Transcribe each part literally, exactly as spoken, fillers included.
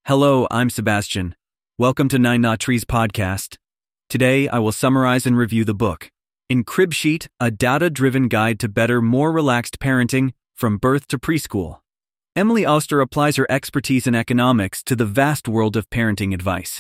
Hello, I'm Sebastian. Welcome to Nine Knot Trees podcast. Today, I will summarize and review the book, In Crib Sheet, a data-driven guide to better, more relaxed parenting from birth to preschool. Emily Oster applies her expertise in economics to the vast world of parenting advice.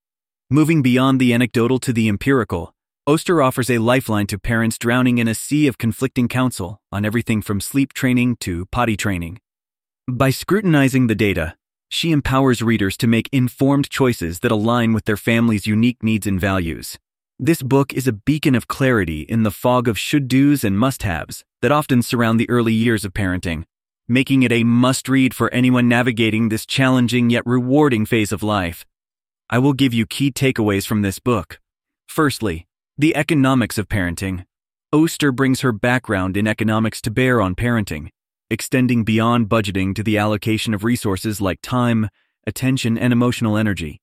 Moving beyond the anecdotal to the empirical, Oster offers a lifeline to parents drowning in a sea of conflicting counsel on everything from sleep training to potty training. By scrutinizing the data, she empowers readers to make informed choices that align with their family's unique needs and values. This book is a beacon of clarity in the fog of should-dos and must-haves that often surround the early years of parenting, making it a must-read for anyone navigating this challenging yet rewarding phase of life. I will give you key takeaways from this book. Firstly, the economics of parenting. Oster brings her background in economics to bear on parenting, extending beyond budgeting to the allocation of resources like time, attention, and emotional energy.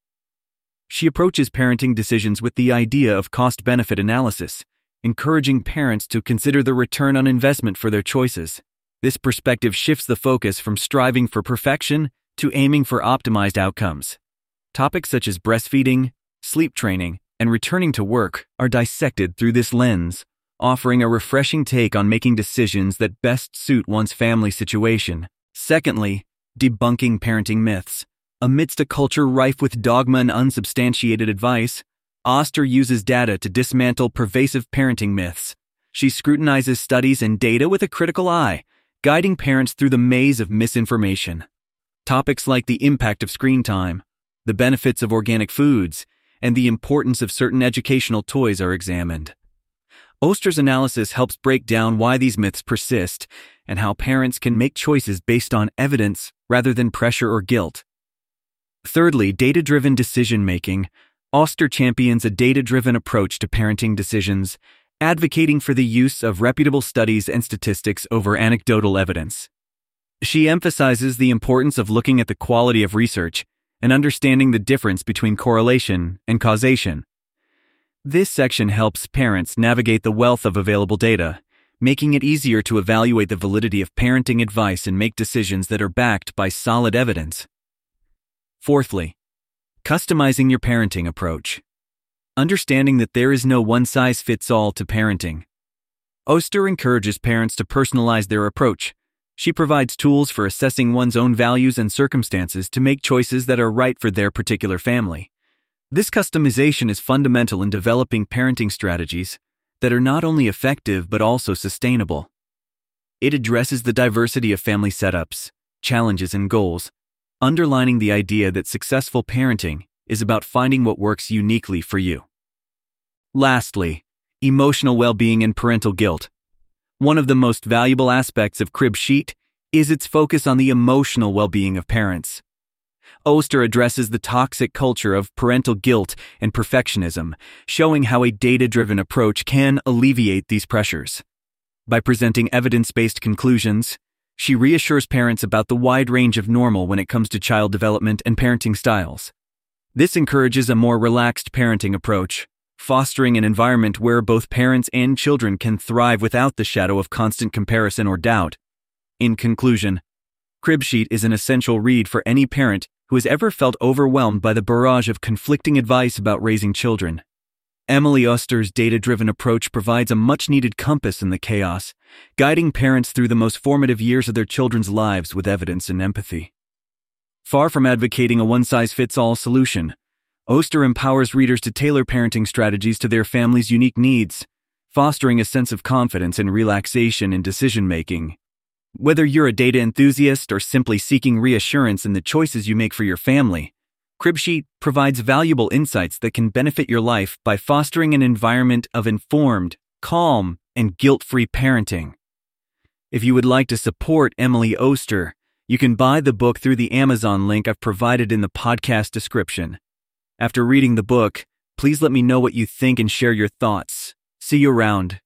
She approaches parenting decisions with the idea of cost-benefit analysis, encouraging parents to consider the return on investment for their choices. This perspective shifts the focus from striving for perfection to aiming for optimized outcomes. Topics such as breastfeeding, sleep training, and returning to work are dissected through this lens, offering a refreshing take on making decisions that best suit one's family situation. Secondly, debunking parenting myths. Amidst a culture rife with dogma and unsubstantiated advice, Oster uses data to dismantle pervasive parenting myths. She scrutinizes studies and data with a critical eye, guiding parents through the maze of misinformation. Topics like the impact of screen time, the benefits of organic foods, and the importance of certain educational toys are examined. Oster's analysis helps break down why these myths persist and how parents can make choices based on evidence rather than pressure or guilt. Thirdly, data-driven decision-making. Oster champions a data-driven approach to parenting decisions, advocating for the use of reputable studies and statistics over anecdotal evidence. She emphasizes the importance of looking at the quality of research and understanding the difference between correlation and causation. This section helps parents navigate the wealth of available data, making it easier to evaluate the validity of parenting advice and make decisions that are backed by solid evidence. Fourthly, customizing your parenting approach. Understanding that there is no one-size-fits-all to parenting. Oster encourages parents to personalize their approach. She provides tools for assessing one's own values and circumstances to make choices that are right for their particular family. This customization is fundamental in developing parenting strategies that are not only effective but also sustainable. It addresses the diversity of family setups, challenges, and goals, underlining the idea that successful parenting is about finding what works uniquely for you. Lastly, emotional well-being and parental guilt. One of the most valuable aspects of Crib Sheet is its focus on the emotional well-being of parents. Oster addresses the toxic culture of parental guilt and perfectionism, showing how a data-driven approach can alleviate these pressures. By presenting evidence-based conclusions, she reassures parents about the wide range of normal when it comes to child development and parenting styles. This encourages a more relaxed parenting approach, fostering an environment where both parents and children can thrive without the shadow of constant comparison or doubt. In conclusion, Crib Sheet is an essential read for any parent who has ever felt overwhelmed by the barrage of conflicting advice about raising children. Emily Oster's data-driven approach provides a much-needed compass in the chaos, guiding parents through the most formative years of their children's lives with evidence and empathy. Far from advocating a one-size-fits-all solution, Oster empowers readers to tailor parenting strategies to their family's unique needs, fostering a sense of confidence and relaxation in decision-making. Whether you're a data enthusiast or simply seeking reassurance in the choices you make for your family, Crib Sheet provides valuable insights that can benefit your life by fostering an environment of informed, calm, and guilt-free parenting. If you would like to support Emily Oster, you can buy the book through the Amazon link I've provided in the podcast description. After reading the book, please let me know what you think and share your thoughts. See you around.